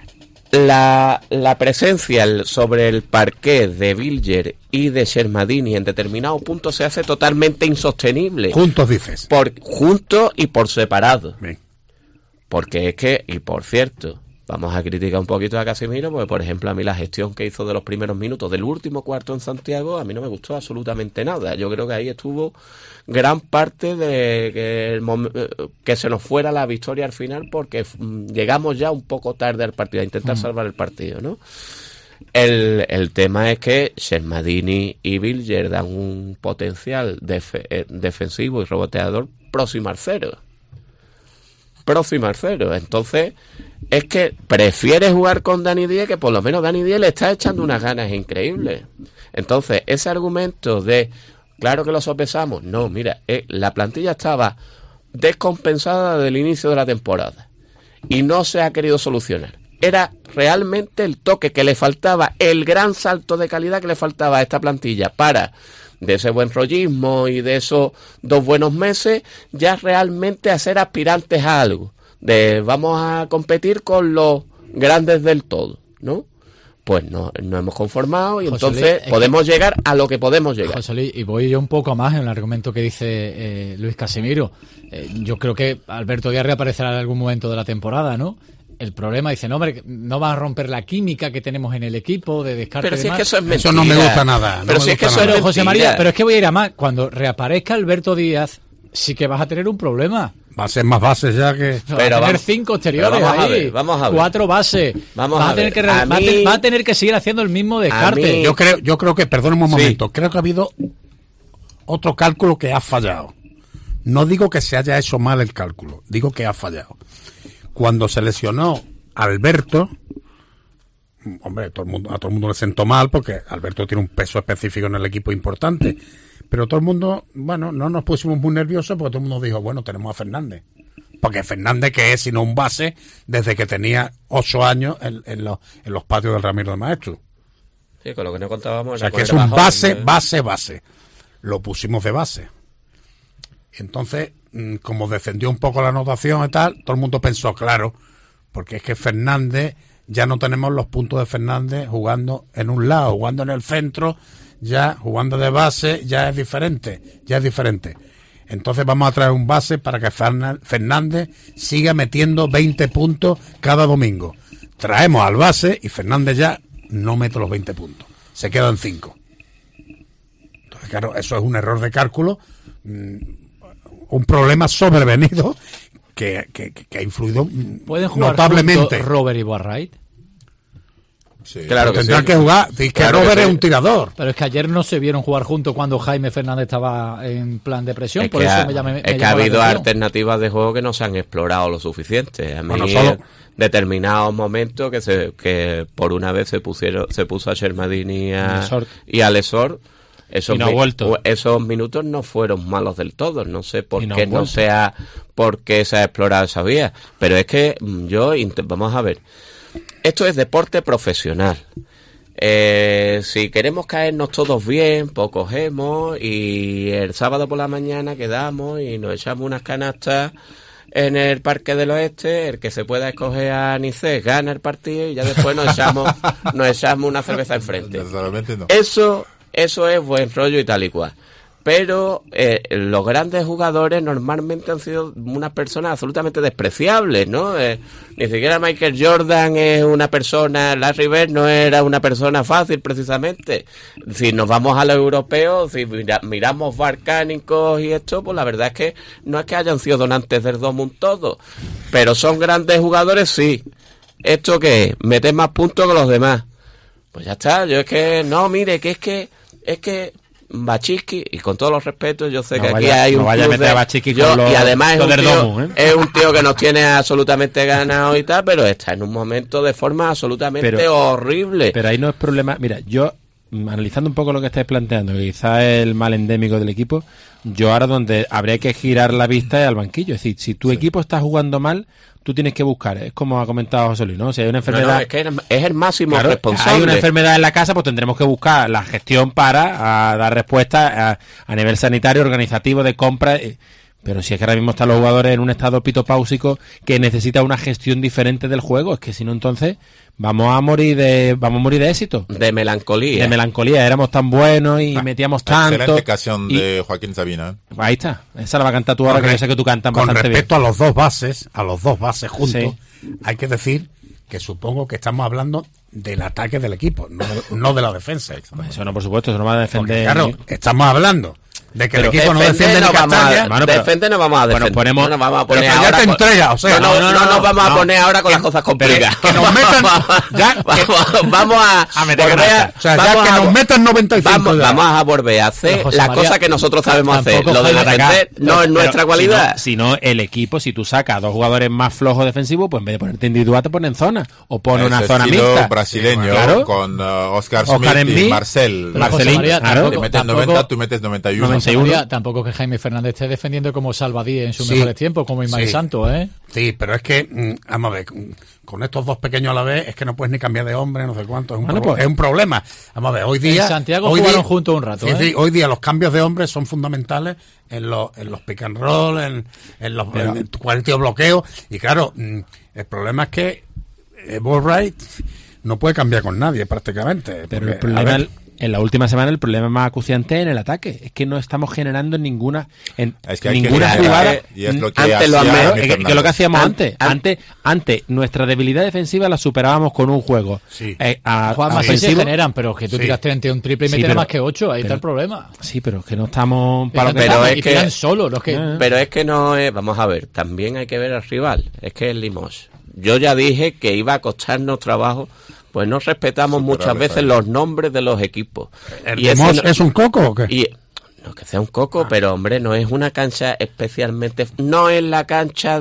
la, la presencia sobre el parquet de Wilshere y de Shermadini en determinados puntos se hace totalmente insostenible.
Juntos dices.
Por, juntos y por separado.
Bien.
Porque es que, y por cierto, vamos a criticar un poquito a Casemiro, porque por ejemplo a mí la gestión que hizo de los primeros minutos del último cuarto en Santiago, a mí no me gustó absolutamente nada. Yo creo que ahí estuvo gran parte de que, el mom- que se nos fuera la victoria al final, porque mm, llegamos ya un poco tarde al partido, a intentar mm. salvar el partido, ¿no? El, el tema es que Shermadini y Wilshere dan un potencial def- eh, defensivo y reboteador próximo al cero. Próximo al cero. Entonces, es que prefiere jugar con Dani Díez, que por lo menos Dani Díez le está echando unas ganas increíbles. Entonces, ese argumento de, claro que lo sopesamos, no, mira, eh, la plantilla estaba descompensada desde el inicio de la temporada y no se ha querido solucionar. Era realmente el toque que le faltaba, el gran salto de calidad que le faltaba a esta plantilla para, de ese buen rollismo y de esos dos buenos meses, ya realmente a ser aspirantes a algo. De vamos a competir con los grandes del todo, ¿no? Pues no, no hemos conformado y
José
entonces
Luis,
podemos que... llegar a lo que podemos llegar.
José Luis, y voy yo un poco más en el argumento que dice eh, Luis Casimiro. Eh, yo creo que Alberto Díaz reaparecerá en algún momento de la temporada, ¿no? El problema, dice, no, hombre, no va a romper la química que tenemos en el equipo de descarte.
Pero
de
si es
más.
que eso es mentira.
Eso no me gusta nada. No
pero
me
si es que
gusta
eso
nada.
es
José
mentira.
María, pero es que voy a ir a más. Cuando reaparezca Alberto Díaz, sí que vas a tener un problema.
Va a ser más bases ya que...
Pero va a
Pero
tener
vamos-
cinco exteriores
pero vamos a
ahí,
ver, vamos a ver.
cuatro bases.
Vamos
va
a
tener
ver.
que re-
A
va, a
mí-
te- va a tener que seguir haciendo el mismo descarte.
mí-
Yo creo, yo creo que, perdóname un
Sí.
momento, creo que ha habido otro cálculo que ha fallado. No digo que se haya hecho mal el cálculo, digo que ha fallado. Cuando se lesionó Alberto, hombre, todo el mundo, a todo el mundo le sentó mal porque Alberto tiene un peso específico en el equipo importante, pero todo el mundo, bueno, no nos pusimos muy nerviosos porque todo el mundo dijo, bueno, tenemos a Fernández. Porque Fernández, que es sino un base desde que tenía ocho años en, en, los, en los patios del Ramiro de Maestro.
Sí, con lo que no contábamos.
O sea,
era
que
con
es
el
un
bajón,
base,
¿no?
base, base. Lo pusimos de base. Y entonces, mm, como descendió un poco la anotación y tal, todo el mundo pensó, claro, porque es que Fernández, ya no tenemos los puntos de Fernández jugando en un lado, jugando en el centro, ya jugando de base, ya es diferente, ya es diferente. Entonces vamos a traer un base para que Fernández siga metiendo veinte puntos cada domingo. Traemos al base y Fernández ya no mete los veinte puntos. Se queda en cinco. Entonces, claro, eso es un error de cálculo, un problema sobrevenido que, que, que ha influido
¿Pueden jugar
notablemente.
juntos Robert y Boatwright?
Sí.
Claro que
Tendrán
sí.
que jugar. Es que
Claro que
Robert
sí.
es un tirador.
Pero es que ayer no se vieron jugar juntos cuando Jaime Fernández estaba en plan de presión,
Es
por
que,
eso
ha,
me llamé, me
es que ha
llamó la
habido
atención.
alternativas de juego que no se han explorado lo suficiente. A mí,
Bueno, solo-
en determinados momentos que se que por una vez se pusieron se puso a Shermadini y a,
Lesor.
y a Lesor. Esos,
Y no ha
mi-
vuelto.
esos minutos no fueron malos del todo. No sé por
Y no
qué
ha
no
vuelto.
se ha por qué se ha explorado esa vía. Pero es que mm, yo int- vamos a ver. Esto es deporte profesional. Eh, si queremos caernos todos bien, pues cogemos y el sábado por la mañana quedamos y nos echamos unas canastas en el Parque del Oeste. El que se pueda escoger a Nicés gana el partido y ya después nos echamos nos echamos una cerveza enfrente.
Necesariamente no.
Eso, eso es buen rollo y tal y cual. Pero eh, los grandes jugadores normalmente han sido unas personas absolutamente despreciables, ¿no? Eh, ni siquiera Michael Jordan es una persona, Larry Bird no era una persona fácil precisamente. Si nos vamos a los europeos, si mira, miramos balcánicos y esto, pues la verdad es que no es que hayan sido donantes del Dortmund todos, pero son grandes jugadores, sí. ¿Esto qué es? Meter más puntos que los demás. Pues ya está, yo es que, no, mire, que es que, es que Bachiski, y con todos los respetos, yo sé
No
que aquí
vaya-
hay
no
un
vaya a
club
meter
de-
a Bachiski
yo-
con los-
y además es
los
un,
del
tío,
Domu, ¿eh?
es un tío que nos tiene absolutamente ganado y tal, pero está en un momento de forma absolutamente
Pero-
horrible.
Pero ahí no es problema. Mira, yo analizando un poco lo que estáis planteando, que quizás es el mal endémico del equipo, yo ahora donde habría que girar la vista es al banquillo. Es decir, si tu sí. equipo está jugando mal, tú tienes que buscar, es como ha comentado José Luis, ¿no? Si hay una enfermedad... No, no,
es que es el máximo claro, responsable.
Hay una enfermedad en la casa, pues tendremos que buscar la gestión para a, dar respuesta a, a nivel sanitario, organizativo, de compra... Eh, Pero si es que ahora mismo están los jugadores en un estado pitopáusico que necesita una gestión diferente del juego, es que si no entonces vamos a morir de vamos a morir de éxito.
De melancolía.
De melancolía, éramos tan buenos y ah, metíamos tanto.
Excelente canción de Joaquín Sabina.
Ahí está, esa la va a cantar tú ahora, que yo sé que tú cantas bastante bien.
Con respecto a los dos bases, a los dos bases juntos, sí. hay que decir que supongo que estamos hablando del ataque del equipo, no de, no de la defensa.
Eso no, por supuesto, eso no va a defender.
Porque, claro, estamos hablando de que
pero
el equipo no defiende
no
ni castaña.
Bueno, defende no vamos a defender.
Bueno, ponemos,
no nos vamos a poner
pero
ahora
ya te
con,
entrega, o sea,
no, no, no, no, no nos vamos no, a poner ahora con
que,
las cosas complicadas.
Que nos metan ya,
vamos, vamos a,
a meter
a
o sea, ya que nos metan noventa y cinco.
Vamos, vamos a volver a hacer las cosas que nosotros sabemos hacer. Lo de defender no es nuestra cualidad.
Si no, el equipo, si tú sacas a dos jugadores más flojos defensivos, pues en vez de ponerte individual te ponen zona o pone una zona mixta.
Brasileño
claro.
con uh, Oscar Smith y Marcel.
Marcelín, claro.
Te metes noventa, tú metes noventa y uno.
Tampoco que Jaime Fernández esté defendiendo como Salvadí en sus sí, mejores tiempos, como Ismael
sí,
Santos, ¿eh?
Sí, pero es que, mmm, vamos a ver, con estos dos pequeños a la vez, es que no puedes ni cambiar de hombre, no sé cuánto, es un, bueno, pro pues, es un problema. Vamos a ver, hoy día...
En Santiago
hoy
jugaron
día,
juntos un rato,
sí,
¿eh?
Sí, hoy día los cambios de hombres son fundamentales en los, en los pick and roll, en, en los pero, en cuarenta bloqueos, y claro, mmm, el problema es que eh, Ballwright no puede cambiar con nadie prácticamente.
Pero
porque,
el problema... En la última semana el problema más acuciante es en el ataque. Es que no estamos generando ninguna en
es que
ninguna
que
jugada.
Y es lo que,
antes lo,
hacía,
que, que lo que hacíamos antes. Antes, antes nuestra debilidad defensiva la superábamos con un juego.
Sí.
Eh, a, Juan, más sí se generan, pero que tú sí. tiras treinta y un triple y metes sí, más que ocho. Ahí pero, está el problema.
Sí, pero es que no estamos
para pero, pero es que
solo, no es que
eh. pero es que no es. Vamos a ver. También hay que ver al rival. Es que es Limoges. Yo ya dije que iba a costarnos trabajo. Pues no respetamos Superable, muchas veces ¿sabes? Los nombres de los equipos.
¿El y ese no, es un coco o qué?
Y, no que sea un coco, ah. pero hombre, no es una cancha especialmente... No es la cancha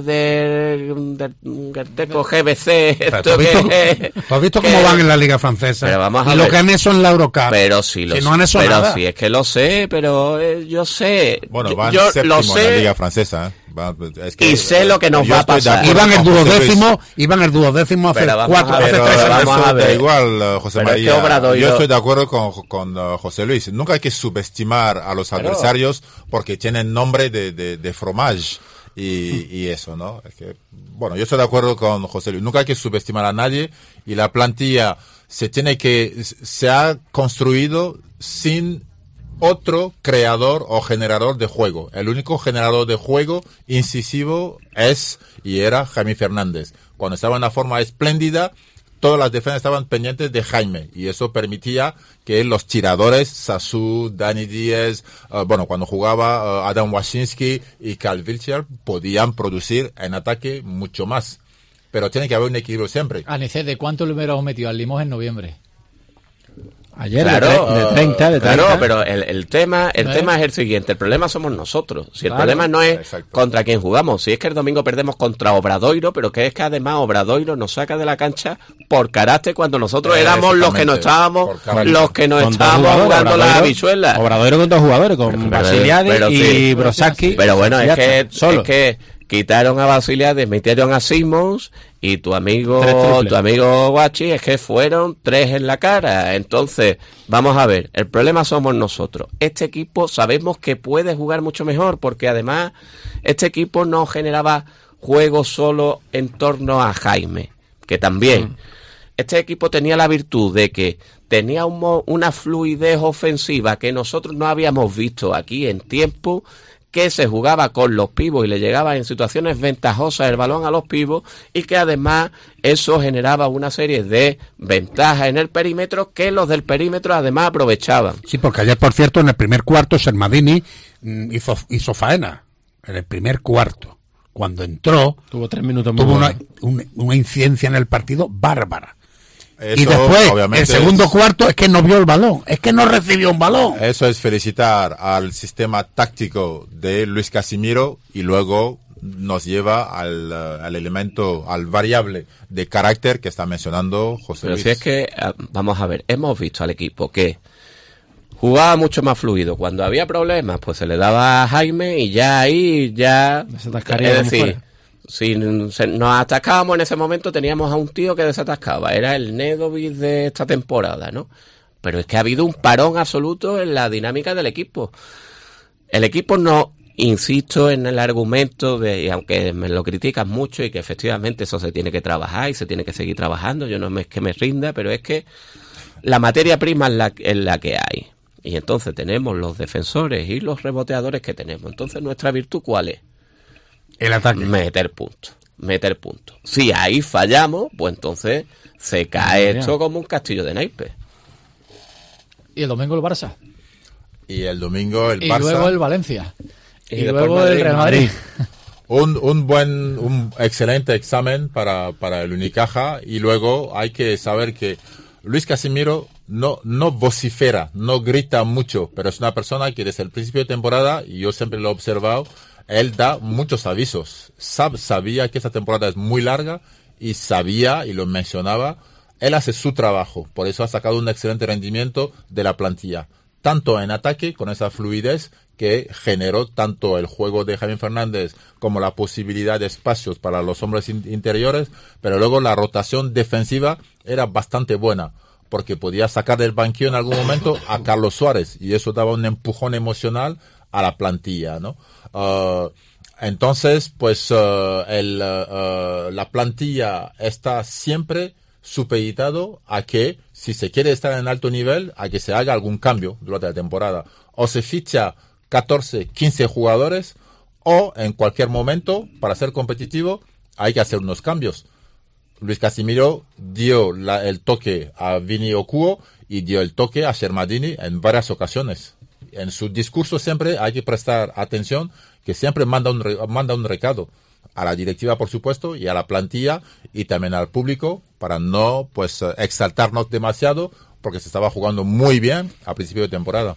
del de, de, de G B C. Esto
¿Tú has visto,
que,
¿tú has visto que, cómo van en la Liga Francesa?
Pero vamos a
y
ver.
lo que han hecho en la Eurocup.
Pero sí, lo
si
sé.
No han hecho
pero
nada.
sí, es que lo sé, pero eh, yo sé.
Bueno, van
yo
séptimo
lo sé.
en la Liga Francesa, ¿eh? Es que,
y sé lo que nos va a pasar.
Iban el duodécimo, iban el duodécimo hace cuatro, hace
pero
tres años.
Vamos a ver. Da igual, José
pero
María.
Es que Obradoiro...
Yo estoy de acuerdo con, con uh, José Luis. Nunca hay que subestimar a los pero... adversarios porque tienen nombre de, de, de fromage y, y eso, ¿no? Es que, bueno, yo estoy de acuerdo con José Luis. Nunca hay que subestimar a nadie y la plantilla se tiene que, se ha construido sin otro creador o generador de juego. El único generador de juego incisivo es y era Jaime Fernández. Cuando estaba en una forma espléndida, todas las defensas estaban pendientes de Jaime y eso permitía que los tiradores, Sassou, Dani Díez, uh, bueno, cuando jugaba uh, Adam Waschinski y Karl Wiltshire, podían producir en ataque mucho más. Pero tiene que haber un equilibrio siempre.
Anicet, ¿de cuánto le hubiéramos metido al Limoges en noviembre?
Ayer,
claro,
de, de treinta, de treinta.
Claro, pero el, el tema el ¿Eh? tema es el siguiente. El problema somos nosotros. Si el claro, problema no es exacto. contra quién jugamos. Si es que el domingo perdemos contra Obradoiro, pero que es que además Obradoiro nos saca de la cancha por carácter cuando nosotros eh, éramos los que no estábamos, los que no estábamos jugando las habichuelas.
Obradoiro con dos jugadores, con Basiliades y sí, Brodsky.
Pero bueno, es que, es que quitaron a Basiliades, metieron a Simmons y tu amigo tu amigo Guachi es que fueron tres en la cara. Entonces, vamos a ver, el problema somos nosotros. Este equipo sabemos que puede jugar mucho mejor porque además este equipo no generaba juego solo en torno a Jaime, que también. Mm. Este equipo tenía la virtud de que tenía un, una fluidez ofensiva que nosotros no habíamos visto aquí en tiempo, que se jugaba con los pivos y le llegaba en situaciones ventajosas el balón a los pivos y que además eso generaba una serie de ventajas en el perímetro que los del perímetro además aprovechaban.
Sí, porque ayer, por cierto, en el primer cuarto Sermadini mm, hizo, hizo faena, en el primer cuarto. Cuando entró,
tuvo tres minutos
tuvo
muy
una, una, una incidencia en el partido bárbara.
Eso,
y después, el segundo es, cuarto, es que no vio el balón, es que no recibió un balón.
Eso es felicitar al sistema táctico de Luis Casimiro y luego nos lleva al, uh, al elemento, al variable de carácter que está mencionando José
Pero
Luis.
si es que, vamos a ver, hemos visto al equipo que jugaba mucho más fluido. Cuando había problemas, pues se le daba a Jaime y ya ahí, ya...
Se atascaría
es
como
decir,
fuera.
si se- nos atascábamos en ese momento, teníamos a un tío que desatascaba. Era el Nedovic de esta temporada, ¿no? Pero es que ha habido un parón absoluto en la dinámica del equipo. El equipo no... Insisto en el argumento de, y aunque me lo critican mucho y que efectivamente eso se tiene que trabajar y se tiene que seguir trabajando, yo no es que me rinda, pero es que la materia prima es la, es la que hay. Y entonces tenemos los defensores y los reboteadores que tenemos. Entonces, ¿nuestra virtud cuál es?
El ataque.
Meter puntos. Meter puntos. Si ahí fallamos, pues entonces se cae
Mira.
esto como un castillo de naipes.
Y el domingo el Barça.
Y el domingo el
Y
Barça.
luego el Valencia.
Y
Y,
después
luego
Madrid,
el Real Madrid.
Un, un buen, un excelente examen para, para el Unicaja, y luego hay que saber que Luis Casimiro no, no vocifera, no grita mucho, pero es una persona que desde el principio de temporada, y yo siempre lo he observado, él da muchos avisos. Sab, sabía que esta temporada es muy larga y sabía, y lo mencionaba, él hace su trabajo, por eso ha sacado un excelente rendimiento de la plantilla, tanto en ataque con esa fluidez que generó tanto el juego de Jaime Fernández como la posibilidad de espacios para los hombres in- interiores, pero luego la rotación defensiva era bastante buena, porque podía sacar del banquillo en algún momento a Carlos Suárez, y eso daba un empujón emocional a la plantilla, ¿no? Uh, entonces, pues uh, el, uh, la plantilla está siempre supeditado a que, si se quiere estar en alto nivel, a que se haga algún cambio durante la temporada. O se ficha catorce, quince jugadores, o en cualquier momento, para ser competitivo, hay que hacer unos cambios. Luis Casimiro dio la, el toque a Vini Okuo y dio el toque a Shermadini en varias ocasiones. En su discurso siempre hay que prestar atención, que siempre manda un, re, manda un recado a la directiva, por supuesto, y a la plantilla, y también al público, para no pues exaltarnos demasiado, porque se estaba jugando muy bien a principio de temporada.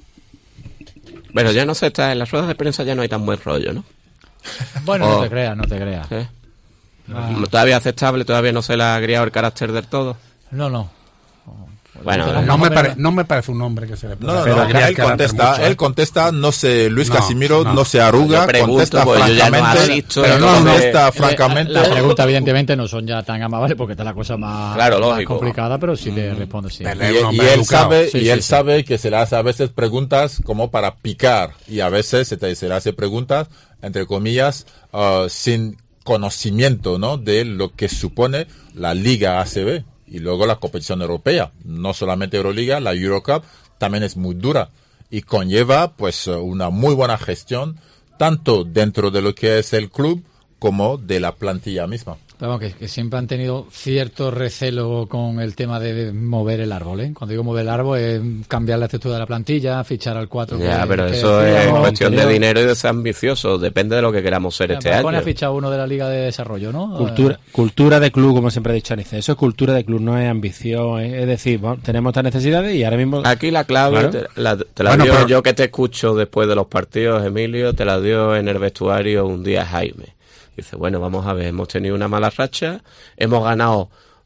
Bueno, ya no se está, en las ruedas de prensa ya no hay tan buen rollo, ¿no?
Bueno,
Oh.
no te creas, no te creas.
¿Eh?
Ah.
Todavía aceptable, todavía no se le ha criado el carácter del todo.
No, no.
Bueno,
Pero
No
más
me,
o menos-
pare- no me parece un hombre que se le pueda
No, no,
pero
no,
crear
él
carácter
contesta,
mucho, ¿eh?
él contesta, no se, Luis
No,
Casimiro no,
no.
se arruga,
Yo pregunto,
contesta
pues yo ya no
francamente,
asisto,
pero
yo
no,
no sé.
contesta
Eh,
francamente.
Las preguntas, evidentemente, no son ya tan amables porque está la cosa más,
Claro,
más
lógico.
complicada, pero sí te respondo, sí.
Pero-
Y,
Es un
y
hombre
él
educado.
sabe,
Sí,
y
sí,
él
sí.
sabe que se le hace a veces preguntas como para picar, y a veces se, te- se le hace preguntas, entre comillas, uh, sin conocimiento, ¿no?, de lo que supone la Liga A C B y luego la competición europea. No solamente Euroliga, la Eurocup también es muy dura y conlleva pues una muy buena gestión tanto dentro de lo que es el club como de la plantilla misma.
Pero vamos, que, que siempre han tenido cierto recelo con el tema de mover el árbol, ¿eh? Cuando digo mover el árbol es cambiar la estructura de la plantilla, fichar al cuatro.
Ya,
que-
pero
que
eso es
decíamos
cuestión de
anterior.
dinero y de ser ambicioso. Depende de lo que queramos ser
Ya,
este
pero
año.
pone a fichar uno de la Liga de Desarrollo, ¿no?
Cultura, cultura de club, como siempre ha dicho Anice. Eso es cultura de club, no es ambición. Es, es decir, bueno, tenemos estas necesidades y ahora mismo...
Aquí la clave
Claro.
te la, te la
Bueno,
dio
pero-
yo, que te escucho después de los partidos, Emilio, te la dio en el vestuario un día Jaime. Dice, bueno, vamos a ver, hemos tenido una mala racha, hemos ganado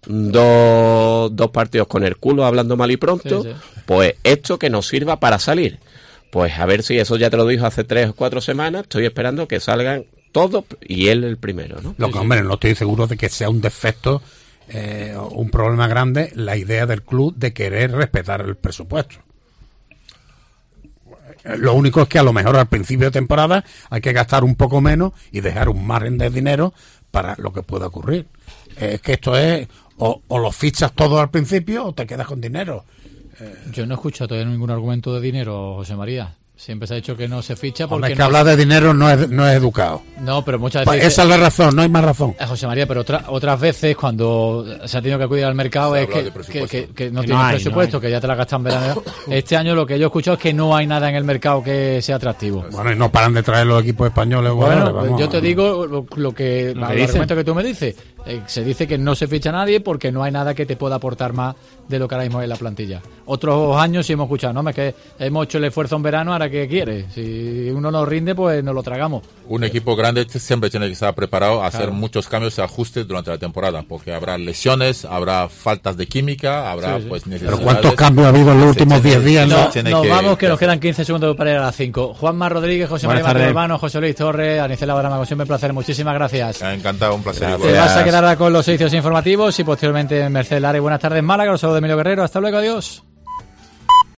dos, dos partidos con el culo, hablando mal y pronto,
Sí, sí.
pues esto que nos sirva para salir. Pues a ver si eso ya te lo dijo hace tres o cuatro semanas, estoy esperando que salgan todos y él el primero, ¿no?
Lo que, hombre, no estoy seguro de que sea un defecto, eh, o un problema grande, la idea del club de querer respetar el presupuesto. Lo único es que a lo mejor al principio de temporada hay que gastar un poco menos y dejar un margen de dinero para lo que pueda ocurrir. Es que esto es, o, o lo fichas todo al principio o te quedas con dinero.
Yo no he escuchado todavía ningún argumento de dinero, José María. Siempre se ha dicho que no se ficha
Hombre,
porque
es que
no,
hablar de dinero no es, no es educado.
no, pero muchas
Pues
veces
esa es la razón, no hay más razón.
Eh, José María, pero otra, otras veces cuando se ha tenido que acudir al mercado
Se
es
habla
que,
de
que,
presupuesto.
que- que no
Que
tiene
no hay,
presupuesto,
no hay.
que ya te la gastan en verano. Este año lo que yo he escuchado es que no hay nada en el mercado que sea atractivo.
Bueno, y no paran de traer los equipos españoles.
Bueno,
jugadores, vamos.
yo te digo lo, lo que,
Lo
el
que dicen.
argumento que tú me dices, Eh, se dice que no se ficha a nadie porque no hay nada que te pueda aportar más de lo que ahora mismo hay en la plantilla. Otros años sí hemos escuchado, no, es que hemos hecho el esfuerzo en verano, ahora ¿qué quiere? Si uno nos rinde, pues nos lo tragamos.
Un equipo grande siempre tiene que estar preparado a hacer
Claro.
muchos cambios y ajustes durante la temporada, porque habrá lesiones, habrá faltas de química, habrá
Sí, sí.
pues
Pero
necesidades.
¿cuántos cambios ha habido en los
Se
últimos
tiene-
diez días?
se
¿no?
No,
tiene
nos
que-
vamos, que
que
nos
hacer.
quedan quince segundos para ir a las cinco. Juanma Rodríguez, José
Buenas
María Martín
tardes.
Urbano, José Luis Torres, Anicela Barama, como siempre, un placer, muchísimas gracias.
Encantado, un placer.
Gracias.
Te
igual.
vas a quedar ahora con los servicios informativos y posteriormente Mercedes Lara y Buenas tardes Málaga. Los saludos de Emilio Guerrero. Hasta luego, adiós.